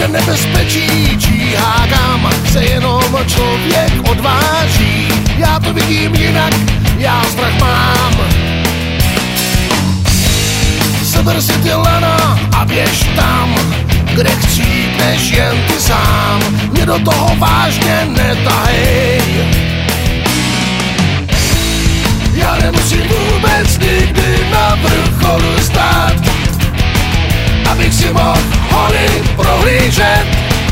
že nebezpečí číhá, kam se jenom člověk odváží. Já to vidím jinak, já strach mám. Seber si ty lana a běž tam, kde chcípneš jen ty sám. Mě do toho vážně netahej. Já nemusím vůbec nikdy na vrcholu stát, abych si mohl hory prohlížet.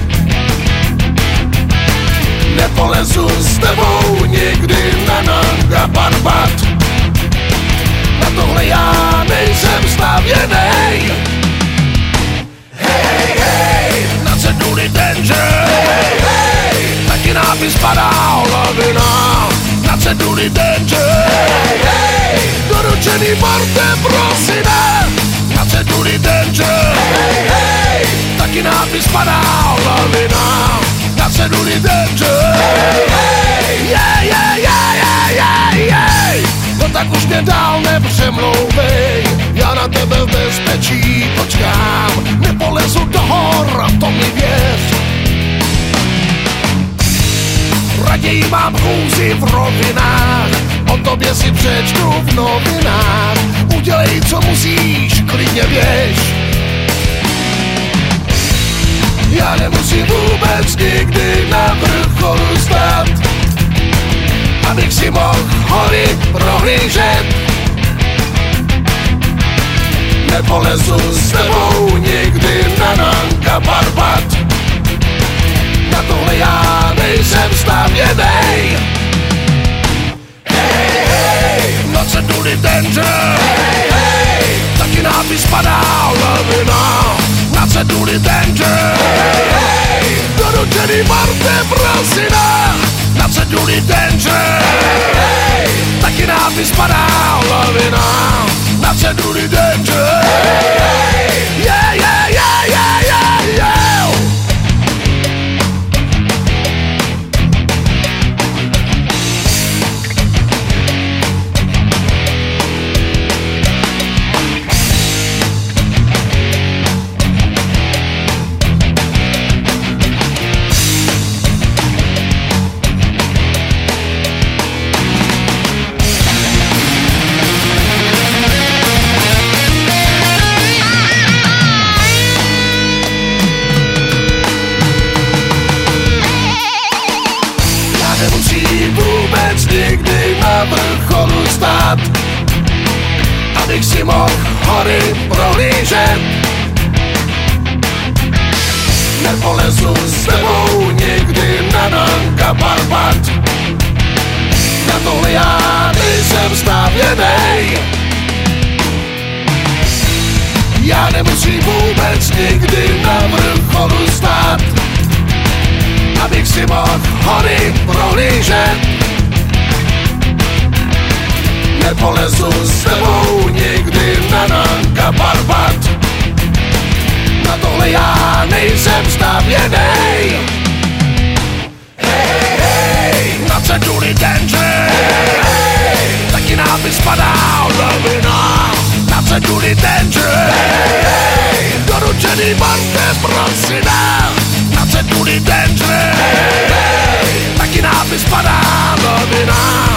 Nepolezu s tebou nikdy na Nanga Parbat. Na tohle já nejsem stavěnej. Hej, hej, na ceduli danger. Hej, hej, taky nápis padá lavina. Na ceduli danger. Hej, hej, doručený Marte prosine. Na ceduli danger. Hej, hej, taky nápis padá lavina. Na ceduli danger. Hej, hej, yeah, yeah, yeah, yeah, yeah, yeah. No tak už mě dál nepřemlouvej, já na tebe v bezpečí počkám. Nepolezu do hor, to mi věř. Raději mám chůzi v rovinách, o tobě si přečtu v novinách. Udělej, co musíš, klidně běž. Já nemusím vůbec nikdy na vrcholu stát, abych si mohl hory prohlížet. Nepolezu s tebou nikdy na Nanga Parbat. Na tohle já nejsem stavěnej. Hej, hej, na ceduli danger. Hej, hej, taky nápis padá lavina. Na ceduli danger. Hej, hej, doručený Marte prosina. Na ceduli danger. Hej, hej, taky nápis padá lavina. Na ceduli danger. Hej, hej, yeah, yeah, yeah, yeah, yeah, yeah. Vůbec nikdy na vrcholu stát, abych si mohl hory prohlížet. Nepolezu s tebou nikdy na Nanga Parbat. Na tohle já nejsem stavěnej. Já nemusím vůbec nikdy na vrcholu stát, abych si mohl hory prohlížet. Nepolezu s tebou nikdy na Nanga Parbat. Na tohle já nejsem stavěnej. Hej, hej, na ceduli danger. Hej, hej, taky nápis padá lavina. Na ceduli danger. Hej, hej, doručený Marte prosina. Na ceduli danger. Hej, hej, taky nápis padá lavina.